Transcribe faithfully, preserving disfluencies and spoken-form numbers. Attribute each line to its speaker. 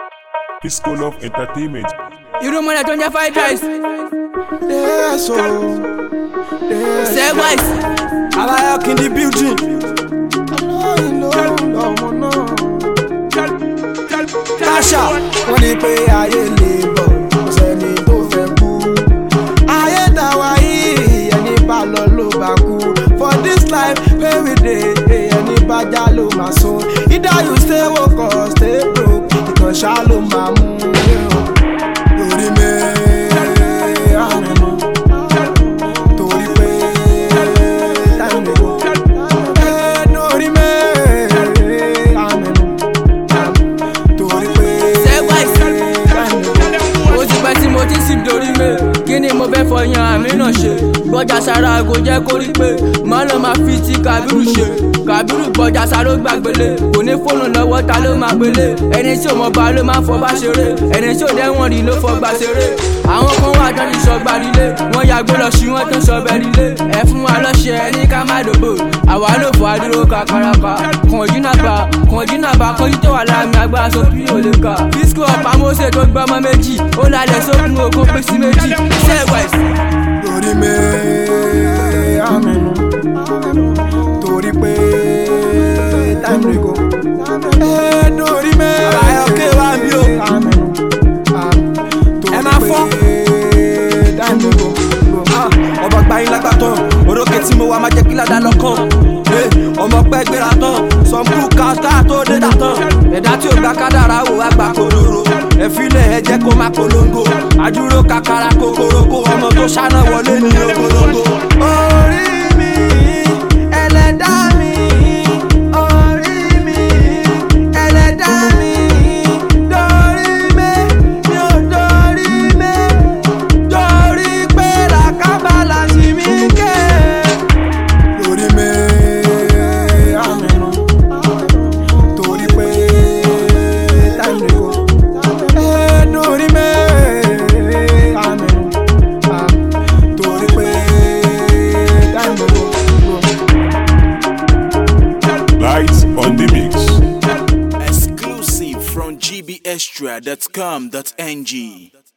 Speaker 1: Pisco Love Entertainment.
Speaker 2: You don't wanna turn your five guys.
Speaker 3: Yeah, so yeah,
Speaker 2: Say wise.
Speaker 3: I like in the building. No, no, no, no. Kasha, wọ́n ní pé ayé lè bọ̀, kò sẹ́ni tó fẹ́ kú. Ayé tàwa yìí, ẹni bá lọ ló bá kú. For this life, wey we dey, ẹni bá já ló máa sún. Either you stay woke or stay broke, ìkan ṣá ló máa mú. Lórí mi, àmì mọ́. Torí pé time dey go. Eh, lórí mi, àmì mọ́. Torí pé
Speaker 2: Say wise.
Speaker 3: time dey go.
Speaker 2: Ó ti pẹ́ tí mo ti sì dorí mi. Kí ni mo fẹ́ fọyín àmì náà ṣe? Gbọ́jà sára kò jẹ́ kó rí pé màá lọ máa fi ti Kàbírù ṣe. Kàbírù gbọ́jà sáró gbàgbélé. Kò ní fóònù lọ́wọ́ ta ló máa gbélé. Ẹni tí ò mọ̀ bá ló máa fọba ṣeré. Ẹni tí ò dẹ́wọ̀n rí ló fọgbà ṣeré. Àwọn kan wà tán ti sọgbà lílé. Wọ́n yàgbé lọ sí wọn tó ń sọbẹ̀ lílé. Ẹ fún wa lọ́ṣẹ̀ ẹni ká má dòbò. Àwa ló fọ àdúró kakaraka. Kànjínàbà kànjínàbà kọ́jú tó wà láàmì agbára sókè ò lè kà. Fisco ọ̀pá Mósè tó gbọ́ ọmọ méjì. Ó lálẹ́ sókun okun pín sí méjì. Say wise.
Speaker 3: Torí mi, àmì mọ́. Torí pé time dey go. Eh, torí mi, àbáyọ ké wá bí o. Àmì mọ́. Ẹ máa fọ́. Time dey go. Ọba gba yín lágbàtàn, orókè tí mo wá máa jẹ́ kí ládàá lọ́kàn. Ọmọ pẹ́ gbéra tán, sọ̀nkú kàtà tó dé dà tán. Ẹ̀dá tí ò gbà kádàrá wò wá gbà kòdòrò. Ẹ filẹ̀ ẹ jẹ́ kó má polongo. Àdúró kàkàrà kòkòròkò, ọmọ tó ṣáná wọlé ní ogologo. Orí mi, ẹlẹ́dá mi, orí mi, ẹlẹ́dá mi, dorí mi, mi ò dorí mi, dorí pé làkàbàlà sí mi ké. Torí mi, àmì mọ́. Torí pé time dey go. Eh, torí mi, àmì mọ́. Torí pé time dey go.
Speaker 1: Lights on the mix.
Speaker 4: Exclusive from G B extra dot com dot N G.